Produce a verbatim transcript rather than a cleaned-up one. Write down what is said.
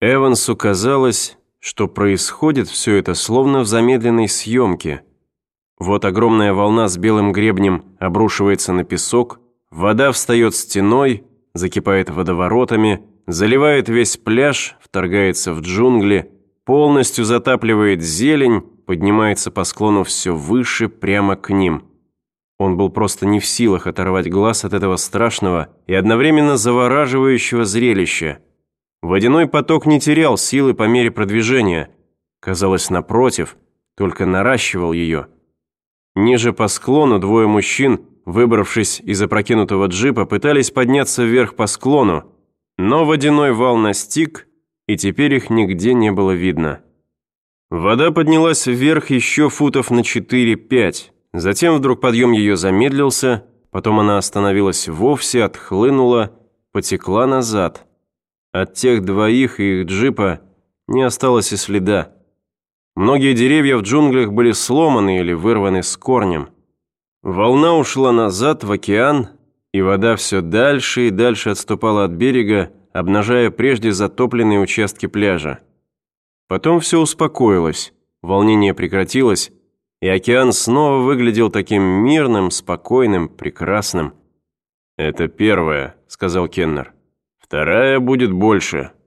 Эвансу казалось, что происходит все это словно в замедленной съемке. Вот огромная волна с белым гребнем обрушивается на песок, вода встает стеной, закипает водоворотами, заливает весь пляж, вторгается в джунгли, полностью затапливает зелень, поднимается по склону все выше, прямо к ним. Он был просто не в силах оторвать глаз от этого страшного и одновременно завораживающего зрелища. Водяной поток не терял силы по мере продвижения. Казалось, напротив, только наращивал ее. Ниже по склону двое мужчин, выбравшись из опрокинутого джипа, пытались подняться вверх по склону, но водяной вал настиг, и теперь их нигде не было видно. Вода поднялась вверх еще футов на четыре-пять. Затем вдруг подъем ее замедлился, потом она остановилась вовсе, отхлынула, потекла назад. От тех двоих и их джипа не осталось и следа. Многие деревья в джунглях были сломаны или вырваны с корнем. Волна ушла назад в океан, и вода все дальше и дальше отступала от берега, обнажая прежде затопленные участки пляжа. Потом все успокоилось, волнение прекратилось, и океан снова выглядел таким мирным, спокойным, прекрасным. «Это первая», — сказал Кеннер. «Вторая будет больше».